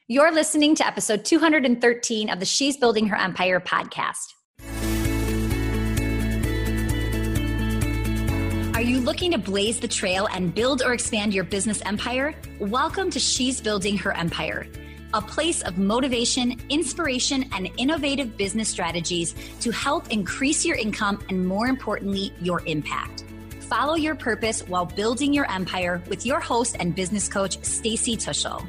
You're listening to episode 213 of the She's Building Her Empire podcast. Are you looking to blaze the trail and build or expand your business empire? Welcome to She's Building Her Empire, a place of motivation, inspiration, and innovative business strategies to help increase your income and, more importantly, your impact. Follow your purpose while building your empire with your host and business coach, Stacy Tuschl.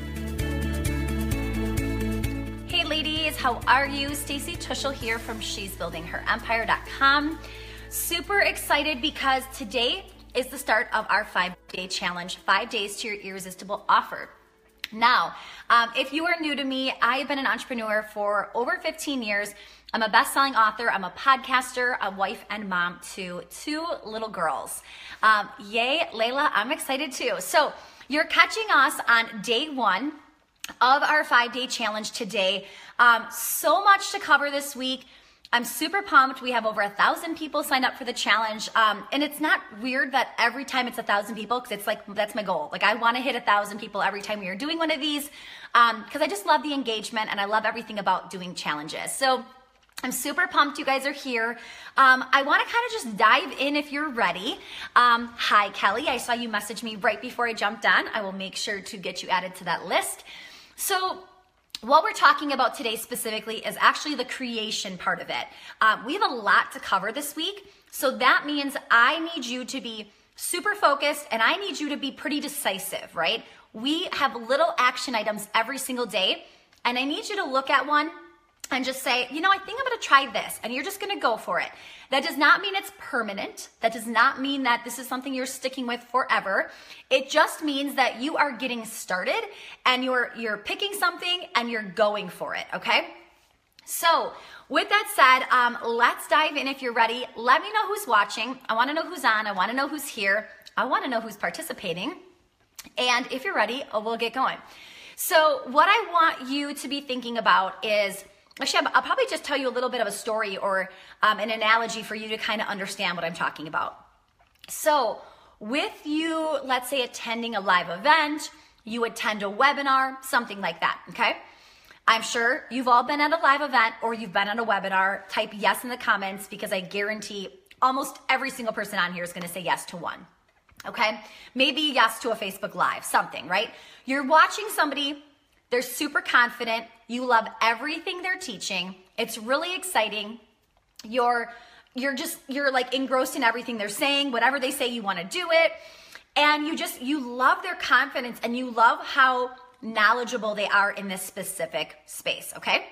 Hey ladies, how are you? Stacy Tuschl here from she'sbuildingherempire.com. Super excited because today is the start of our 5-day challenge, 5 days to your irresistible offer. Now, if you are new to me, I have been an entrepreneur for over 15 years. I'm a best-selling author. I'm a podcaster, a wife, and mom to 2 little girls. Yay, Layla, I'm excited too. So you're catching us on day 1 of our 5-day challenge today. So much to cover this week. I'm super pumped. We have over 1,000 people signed up for the challenge. And it's not weird that every time it's 1,000 people, because it's like, that's my goal. Like I want to hit 1,000 people every time we are doing one of these, because I just love the engagement and I love everything about doing challenges. So I'm super pumped you guys are here. I want to kind of just dive in if you're ready. Hi, Kelly. I saw you message me right before I jumped on. I will make sure to get you added to that list. So what we're talking about today specifically is actually the creation part of it. We have a lot to cover this week. So that means I need you to be super focused and I need you to be pretty decisive, right? We have little action items every single day and I need you to look at one and just say, you know, I think I'm going to try this, and you're just going to go for it. That does not mean it's permanent. That does not mean that this is something you're sticking with forever. It just means that you are getting started and you're picking something and you're going for it, okay? So with that said, let's dive in if you're ready. Let me know who's watching. I want to know who's on. I want to know who's here. I want to know who's participating. And if you're ready, we'll get going. So what I want you to be thinking about is, actually, I'll probably just tell you a little bit of a story or an analogy for you to kind of understand what I'm talking about. So with you, let's say attending a live event, you attend a webinar, something like that, okay? I'm sure you've all been at a live event or you've been at a webinar. Type yes in the comments because I guarantee almost every single person on here is going to say yes to one, okay? Maybe yes to a Facebook Live, something, right? You're watching somebody. They're super confident. You love everything they're teaching. It's really exciting. You're like engrossed in everything they're saying. Whatever they say, you want to do it. And you love their confidence and you love how knowledgeable they are in this specific space, okay?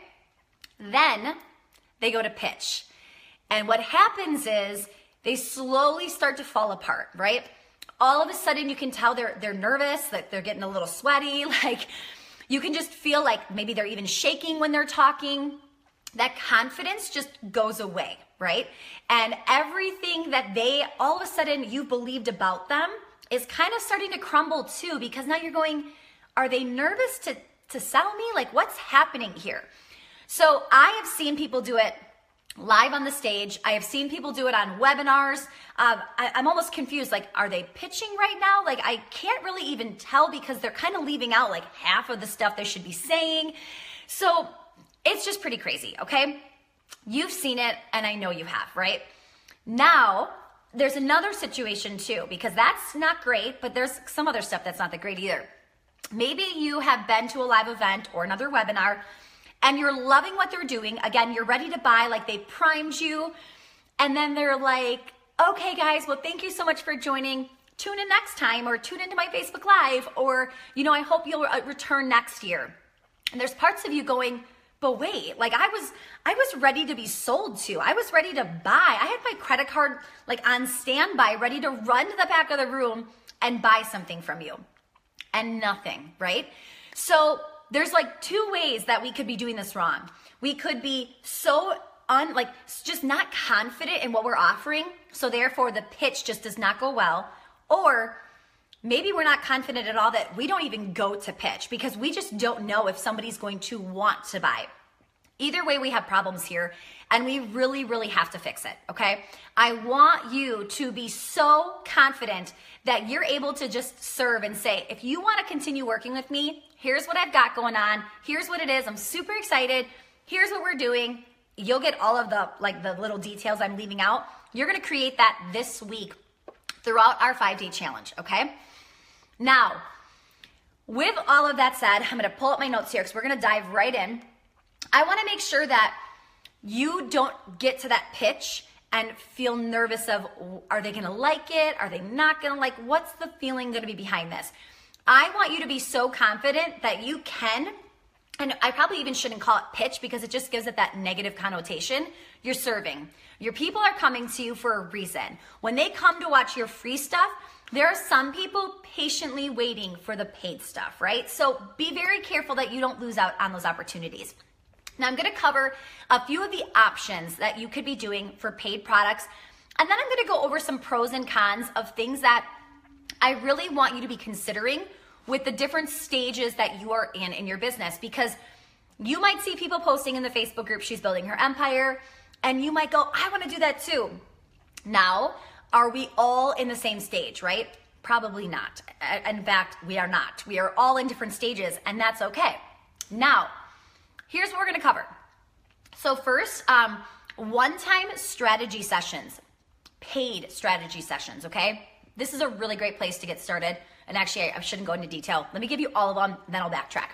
Then they go to pitch. And what happens is they slowly start to fall apart, right? All of a sudden you can tell they're nervous, that they're getting a little sweaty, like you can just feel like maybe they're even shaking when they're talking. That confidence just goes away, right? And everything that all of a sudden you believed about them is kind of starting to crumble too, because now you're going, are they nervous to sell me? Like what's happening here? So I have seen people do it live on the stage. I have seen people do it on webinars. I'm almost confused. Like, are they pitching right now? Like, I can't really even tell because they're kind of leaving out like half of the stuff they should be saying. So it's just pretty crazy, okay? You've seen it and I know you have, right? Now, there's another situation too, because that's not great, but there's some other stuff that's not that great either. Maybe you have been to a live event or another webinar and you're loving what they're doing. Again, you're ready to buy, like they primed you. And then they're like, okay guys, well, thank you so much for joining. Tune in next time or tune into my Facebook Live or, you know, I hope you'll return next year. And there's parts of you going, but wait, like I was ready to be sold to. I was ready to buy. I had my credit card like on standby, ready to run to the back of the room and buy something from you. And nothing, right? So there's like 2 ways that we could be doing this wrong. We could be so just not confident in what we're offering, so therefore the pitch just does not go well. Or maybe we're not confident at all that we don't even go to pitch because we just don't know if somebody's going to want to buy. Either way, we have problems here, and we really, really have to fix it, okay? I want you to be so confident that you're able to just serve and say, if you want to continue working with me, here's what I've got going on. Here's what it is. I'm super excited. Here's what we're doing. You'll get all of the little details I'm leaving out. You're going to create that this week throughout our 5-day challenge, okay? Now, with all of that said, I'm going to pull up my notes here because we're going to dive right in. I want to make sure that you don't get to that pitch and feel nervous of, are they going to like it? Are they not going to like? What's the feeling going to be behind this? I want you to be so confident that you can, and I probably even shouldn't call it pitch because it just gives it that negative connotation. You're serving. Your people are coming to you for a reason. When they come to watch your free stuff, there are some people patiently waiting for the paid stuff, right? So be very careful that you don't lose out on those opportunities. Now I'm going to cover a few of the options that you could be doing for paid products. And then I'm going to go over some pros and cons of things that I really want you to be considering with the different stages that you are in your business, because you might see people posting in the Facebook group, She's Building Her Empire, and you might go, I want to do that too. Now, are we all in the same stage, right? Probably not. In fact, we are not. We are all in different stages, and that's okay. Now, here's what we're going to cover. So first, one-time strategy sessions, paid strategy sessions, okay? This is a really great place to get started. And actually, I shouldn't go into detail. Let me give you all of them, then I'll backtrack.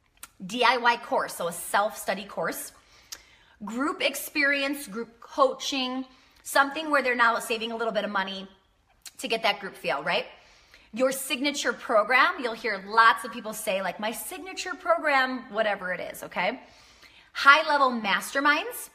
DIY course, so a self-study course. Group experience, group coaching, something where they're now saving a little bit of money to get that group feel, right? Your signature program, you'll hear lots of people say like my signature program, whatever it is, okay? High-level masterminds,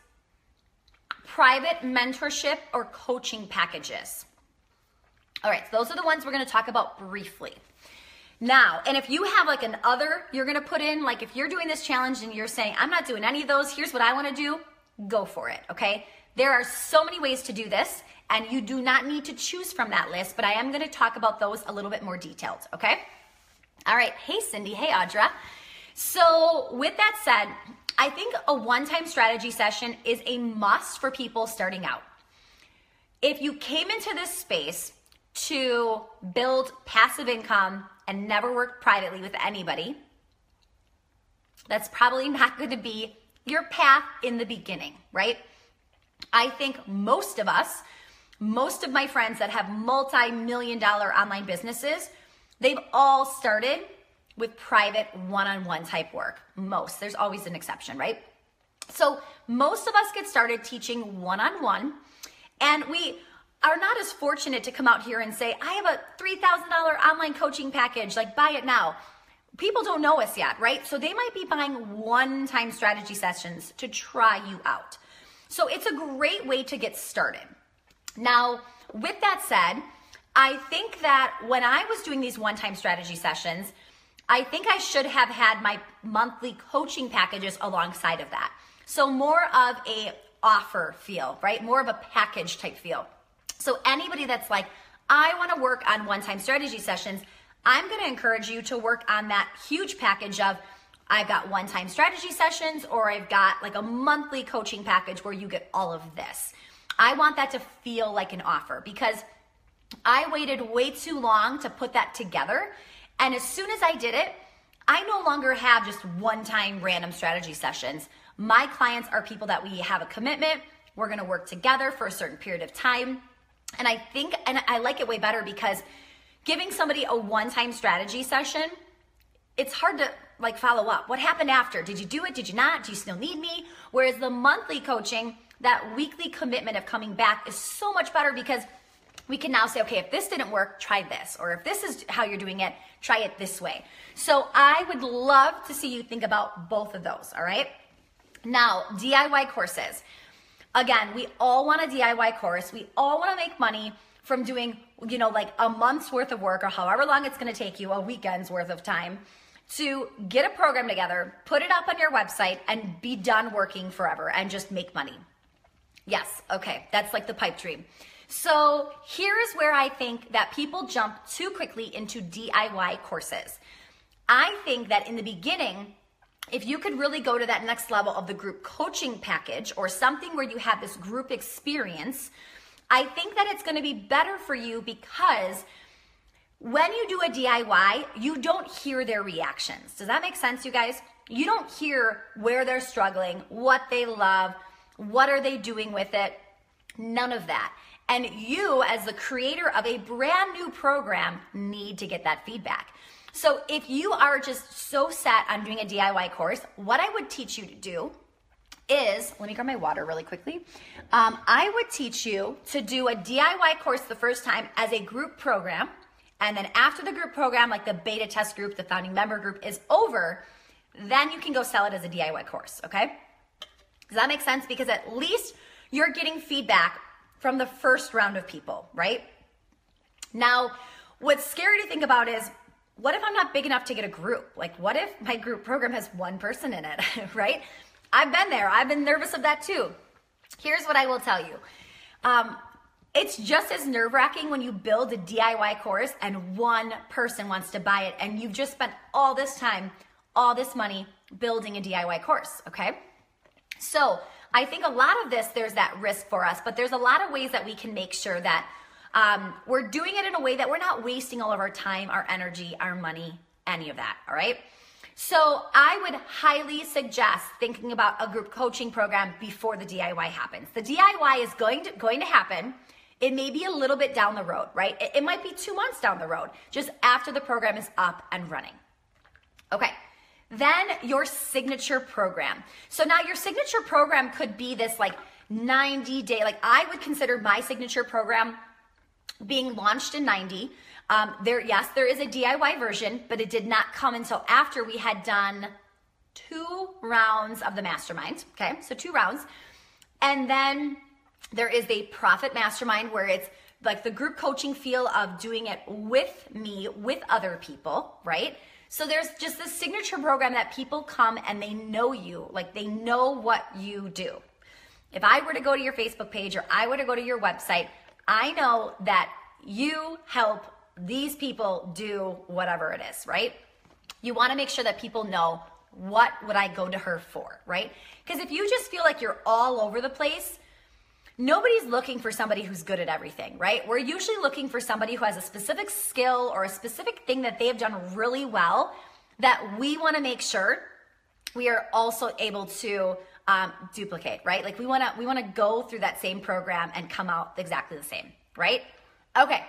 private mentorship or coaching packages. All right, so those are the ones we're gonna talk about briefly. Now, and if you have like an other you're gonna put in, like if you're doing this challenge and you're saying, I'm not doing any of those, here's what I wanna do, go for it, okay? There are so many ways to do this, and you do not need to choose from that list, but I am gonna talk about those a little bit more detailed, okay? All right, hey Cindy, hey Audra. So with that said, I think a one-time strategy session is a must for people starting out. If you came into this space to build passive income and never worked privately with anybody, that's probably not going to be your path in the beginning, right? I think most of us, most of my friends that have multi-million-dollar online businesses, they've all started with private one-on-one type work. Most, there's always an exception, right? So most of us get started teaching one-on-one, and we are not as fortunate to come out here and say, I have a $3,000 online coaching package, like buy it now. People don't know us yet, right? So they might be buying one-time strategy sessions to try you out. So it's a great way to get started. Now, with that said, I think that when I was doing these one-time strategy sessions, I think I should have had my monthly coaching packages alongside of that. So more of a offer feel, right? More of a package type feel. So anybody that's like, I want to work on one-time strategy sessions, I'm going to encourage you to work on that huge package of I've got one-time strategy sessions, or I've got like a monthly coaching package where you get all of this. I want that to feel like an offer because I waited way too long to put that together. And as soon as I did it, I no longer have just one-time random strategy sessions. My clients are people that we have a commitment. We're going to work together for a certain period of time. And I think, and I like it way better because giving somebody a one-time strategy session, it's hard to like follow up. What happened after? Did you do it? Did you not? Do you still need me? Whereas the monthly coaching, that weekly commitment of coming back is so much better because we can now say, okay, if this didn't work, try this. Or if this is how you're doing it, try it this way. So I would love to see you think about both of those, all right? Now, DIY courses. Again, we all want a DIY course. We all want to make money from doing, like a month's worth of work or however long it's going to take you, a weekend's worth of time, to get a program together, put it up on your website, and be done working forever and just make money. Yes, okay, that's like the pipe dream. So here's where I think that people jump too quickly into DIY courses. I think that in the beginning, if you could really go to that next level of the group coaching package or something where you have this group experience, I think that it's going to be better for you, because when you do a DIY, you don't hear their reactions. Does that make sense, you guys? You don't hear where they're struggling, what they love, what are they doing with it, none of that. And you, as the creator of a brand new program, need to get that feedback. So if you are just so set on doing a DIY course, what I would teach you to do is, let me grab my water really quickly. I would teach you to do a DIY course the first time as a group program. And then after the group program, like the beta test group, the founding member group is over, then you can go sell it as a DIY course, okay? Does that make sense? Because at least you're getting feedback from the first round of people, right? Now, what's scary to think about is, what if I'm not big enough to get a group? Like, what if my group program has one person in it, right? I've been there. I've been nervous of that too. Here's what I will tell you. It's just as nerve-wracking when you build a DIY course and one person wants to buy it and you've just spent all this time, all this money building a DIY course, okay? So I think a lot of this, there's that risk for us, but there's a lot of ways that we can make sure that we're doing it in a way that we're not wasting all of our time, our energy, our money, any of that, all right? So I would highly suggest thinking about a group coaching program before the DIY happens. The DIY is going to happen. It may be a little bit down the road, right? It might be 2 months down the road, just after the program is up and running. Okay, then your signature program. So now your signature program could be this like 90-day, like I would consider my signature program being launched in 90. There is a DIY version, but it did not come until after we had done 2 rounds of the mastermind. Okay, so 2 rounds. And then there is the profit mastermind where it's like the group coaching feel of doing it with me, with other people, right? So there's just this signature program that people come and they know you, like they know what you do. If I were to go to your Facebook page or I were to go to your website, I know that you help these people do whatever it is, right? You want to make sure that people know, what would I go to her for, right? Because if you just feel like you're all over the place, nobody's looking for somebody who's good at everything, right? We're usually looking for somebody who has a specific skill or a specific thing that they have done really well that we want to make sure we are also able to duplicate, right? Like we want to go through that same program and come out exactly the same, right? Okay.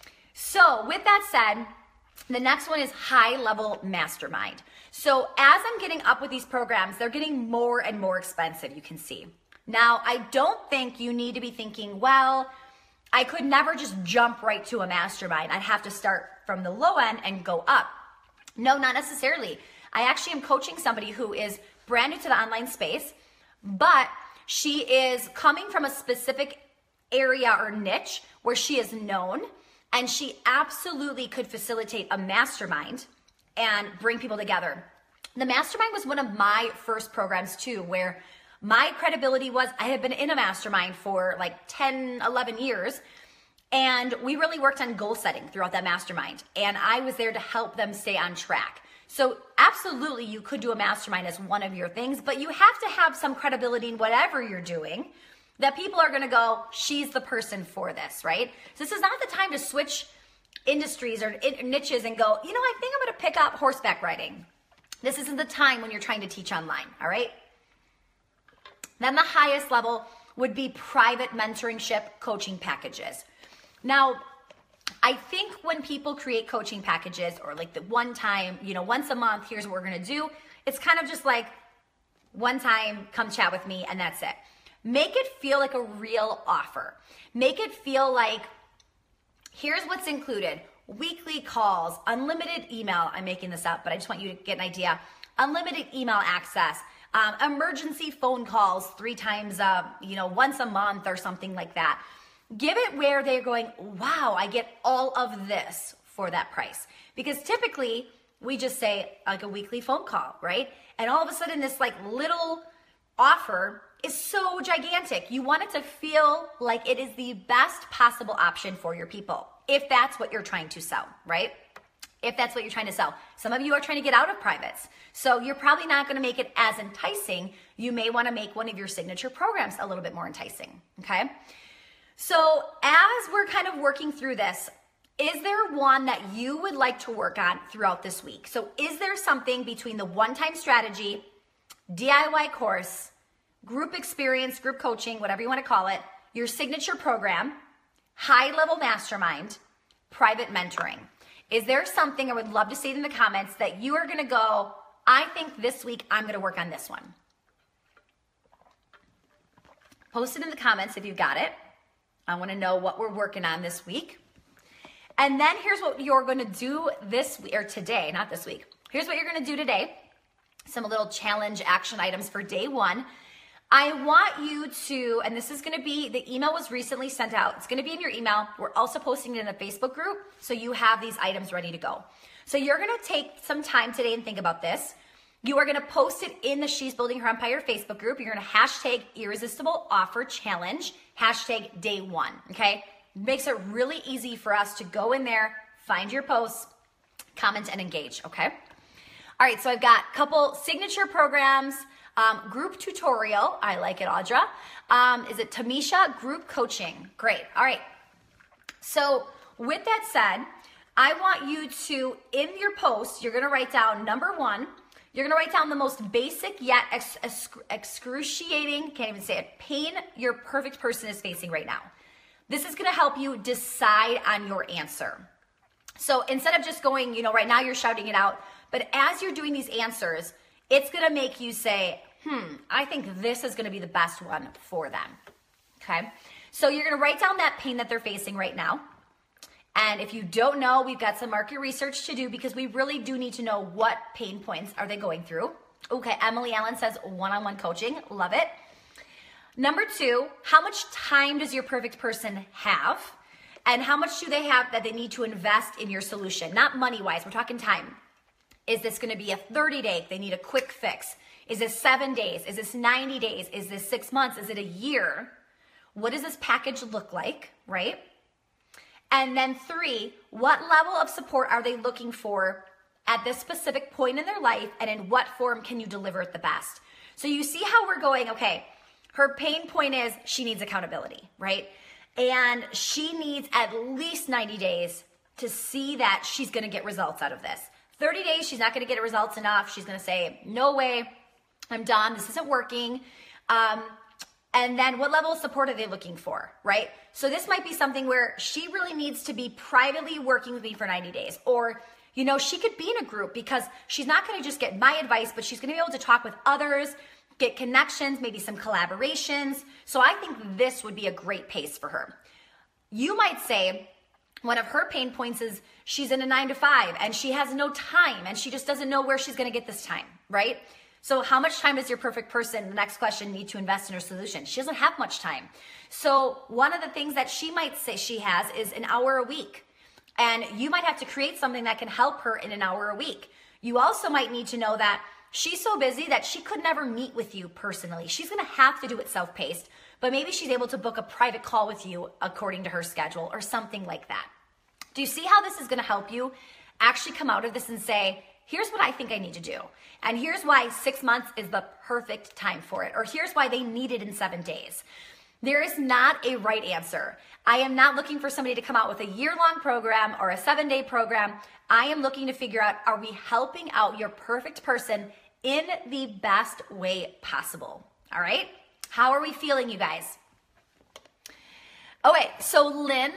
So with that said, the next one is high level mastermind. So as I'm getting up with these programs, they're getting more and more expensive, you can see. Now, I don't think you need to be thinking, well, I could never just jump right to a mastermind. I'd have to start from the low end and go up. No, not necessarily. I actually am coaching somebody who is brand new to the online space, but she is coming from a specific area or niche where she is known, and she absolutely could facilitate a mastermind and bring people together. The mastermind was one of my first programs too, where my credibility was, I had been in a mastermind for like 10, 11 years, and we really worked on goal setting throughout that mastermind, and I was there to help them stay on track. So absolutely, you could do a mastermind as one of your things, but you have to have some credibility in whatever you're doing that people are gonna go, she's the person for this, right? So this is not the time to switch industries or niches and go, you know, I think I'm gonna pick up horseback riding. This isn't the time when you're trying to teach online, all right? Then the highest level would be private mentorship coaching packages. Now, I think when people create coaching packages or like the one time, you know, once a month, here's what we're gonna do, it's kind of just like one time, come chat with me and that's it. Make it feel like a real offer. Make it feel like, here's what's included. Weekly calls, unlimited email, I'm making this up, but I just want you to get an idea. Unlimited email access, emergency phone calls 3 times, once a month or something like that. Give it where they're going, wow, I get all of this for that price. Because typically we just say like a weekly phone call, right? And all of a sudden this like little offer is so gigantic. You want it to feel like it is the best possible option for your people, if that's what you're trying to sell, right? if that's what you're trying to sell. Some of you are trying to get out of privates. So you're probably not gonna make it as enticing. You may wanna make one of your signature programs a little bit more enticing, okay? So as we're kind of working through this, is there one that you would like to work on throughout this week? So is there something between the one-time strategy, DIY course, group experience, group coaching, whatever you wanna call it, your signature program, high-level mastermind, private mentoring? Is there something, I would love to see it in the comments, that you are gonna go, I think this week I'm gonna work on this one? Post it in the comments if you got it. I wanna know what we're working on this week. And then here's what you're gonna do this week, or today, not this week. Here's what you're gonna do today. Some little challenge action items for day one. I want you to, and this is gonna be, the email was recently sent out. It's gonna be in your email. We're also posting it in a Facebook group, so you have these items ready to go. So you're gonna take some time today and think about this. You are gonna post it in the She's Building Her Empire Facebook group. You're gonna hashtag Irresistible Offer Challenge, hashtag day one, okay? Makes it really easy for us to go in there, find your posts, comment, and engage, okay? All right, so I've got a couple signature programs, group tutorial, I like it, Audra. Is it Tamisha? Group coaching, great. All right, so with that said, I want you to, in your post, you're gonna write down number one, you're gonna write down the most basic yet excruciating, can't even say it, pain your perfect person is facing right now. This is gonna help you decide on your answer. So instead of just going, you know, right now you're shouting it out, but as you're doing these answers, it's gonna make you say, I think this is gonna be the best one for them, okay? So you're gonna write down that pain that they're facing right now. And if you don't know, we've got some market research to do because we really do need to know what pain points are they going through. Okay, Emily Allen says one-on-one coaching, love it. Number two, how much time does your perfect person have? And how much do they have that they need to invest in your solution? Not money-wise, we're talking time. Is this gonna be a 30-day, they need a quick fix? Is this 7 days? Is this 90 days? Is this 6 months? Is it a year? What does this package look like, right? And then three, what level of support are they looking for at this specific point in their life, and in what form can you deliver it the best? So you see how we're going, okay, her pain point is she needs accountability, right? And she needs at least 90 days to see that she's gonna get results out of this. 30 days, she's not gonna get results enough. She's gonna say, no way, I'm done, this isn't working. And then what level of support are they looking for, right? So this might be something where she really needs to be privately working with me for 90 days. Or, you know, she could be in a group because she's not gonna just get my advice, but she's gonna be able to talk with others, get connections, maybe some collaborations. So I think this would be a great pace for her. You might say one of her pain points is she's in a 9-to-5 and she has no time and she just doesn't know where she's gonna get this time, right? So how much time does your perfect person, the next question, need to invest in her solution? She doesn't have much time. So one of the things that she might say she has is an hour a week. And you might have to create something that can help her in an hour a week. You also might need to know that she's so busy that she could never meet with you personally. She's gonna have to do it self-paced, but maybe she's able to book a private call with you according to her schedule or something like that. Do you see how this is gonna help you actually come out of this and say, here's what I think I need to do. And here's why 6 months is the perfect time for it. Or here's why they need it in 7 days. There is not a right answer. I am not looking for somebody to come out with a year-long program or a 7-day program. I am looking to figure out, are we helping out your perfect person in the best way possible? All right? How are we feeling, you guys? Okay, so Lynn,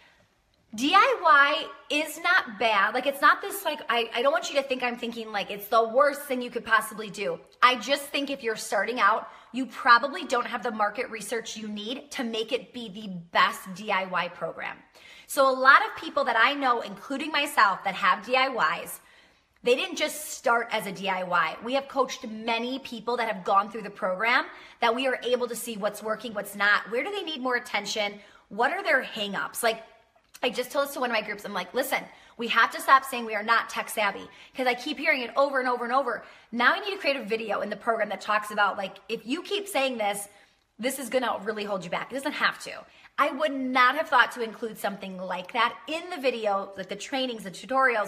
DIY is not bad. Like, it's not this, like, I don't want you to think I'm thinking like it's the worst thing you could possibly do. I just think if you're starting out, you probably don't have the market research you need to make it be the best DIY program. So a lot of people that I know, including myself, that have DIYs, they didn't just start as a DIY. We have coached many people that have gone through the program that we are able to see what's working, what's not, where do they need more attention, what are their hangups? Like, I just told this to one of my groups, I'm like, listen, we have to stop saying we are not tech savvy because I keep hearing it over and over and over. Now I need to create a video in the program that talks about, like, if you keep saying this, this is gonna really hold you back. It doesn't have to. I would not have thought to include something like that in the video, like the trainings, the tutorials,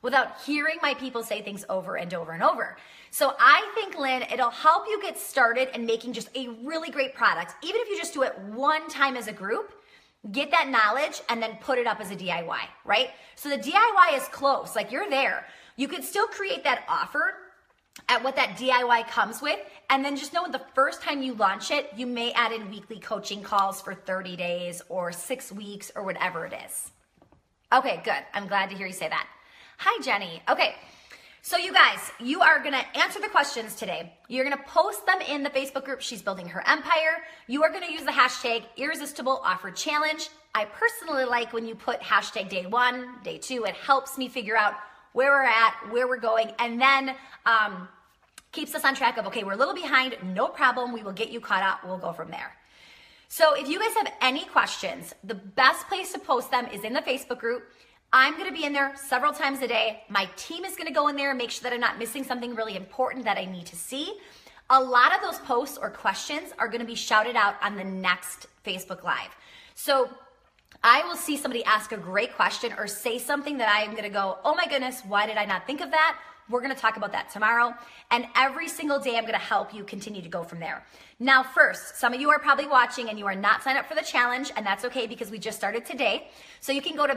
without hearing my people say things over and over and over. So I think, Lynn, it'll help you get started in making just a really great product. Even if you just do it one time as a group, get that knowledge and then put it up as a DIY, right? So the DIY is close, like you're there. You could still create that offer at what that DIY comes with, and then just know the first time you launch it, you may add in weekly coaching calls for 30 days or 6 weeks or whatever it is. Okay, good. I'm glad to hear you say that. Hi, Jenny. Okay, so you guys, you are gonna answer the questions today. You're gonna post them in the Facebook group, She's Building Her Empire. You are gonna use the hashtag Irresistible Offer Challenge. I personally like when you put hashtag day 1, day 2. It helps me figure out where we're at, where we're going, and then keeps us on track of, okay, we're a little behind, no problem, we will get you caught up, we'll go from there. So if you guys have any questions, the best place to post them is in the Facebook group. I'm gonna be in there several times a day. My team is gonna go in there and make sure that I'm not missing something really important that I need to see. A lot of those posts or questions are gonna be shouted out on the next Facebook Live. So I will see somebody ask a great question or say something that I am gonna go, oh my goodness, why did I not think of that? We're gonna talk about that tomorrow. And every single day I'm gonna help you continue to go from there. Now first, some of you are probably watching and you are not signed up for the challenge, and that's okay because we just started today. So you can go to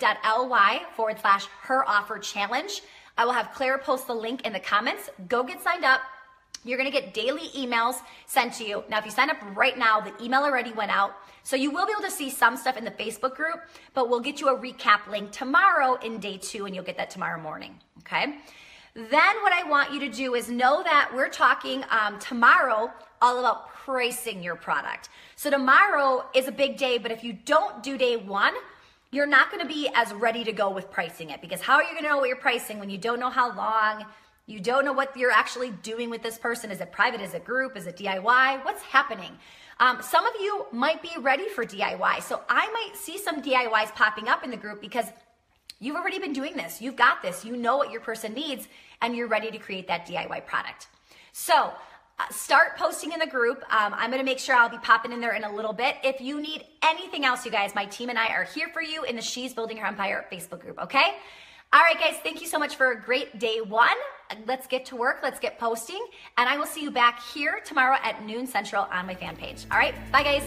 bit.ly/herofferchallenge. I will have Claire post the link in the comments. Go get signed up. You're gonna get daily emails sent to you. Now, if you sign up right now, the email already went out. So you will be able to see some stuff in the Facebook group, but we'll get you a recap link tomorrow in day 2, and you'll get that tomorrow morning, okay? Then what I want you to do is know that we're talking tomorrow all about pricing your product. So tomorrow is a big day, but if you don't do day 1, you're not gonna be as ready to go with pricing it, because how are you gonna know what you're pricing when you don't know how long, you don't know what you're actually doing with this person? Is it private, is it group, is it DIY? What's happening? Some of you might be ready for DIY. So I might see some DIYs popping up in the group because you've already been doing this. You've got this. You know what your person needs, and you're ready to create that DIY product. So start posting in the group. I'm going to make sure I'll be popping in there in a little bit. If you need anything else, you guys, my team and I are here for you in the She's Building Her Empire Facebook group, okay? All right, guys, thank you so much for a great day 1. Let's get to work. Let's get posting. And I will see you back here tomorrow at noon Central on my fan page. All right, bye, guys.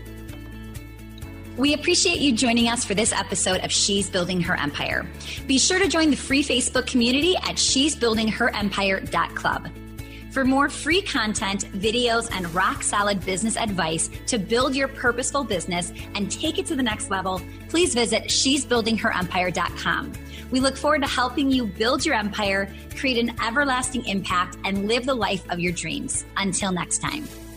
We appreciate you joining us for this episode of She's Building Her Empire. Be sure to join the free Facebook community at shesbuildingherempire.club. For more free content, videos, and rock-solid business advice to build your purposeful business and take it to the next level, please visit shesbuildingherempire.com. We look forward to helping you build your empire, create an everlasting impact, and live the life of your dreams. Until next time.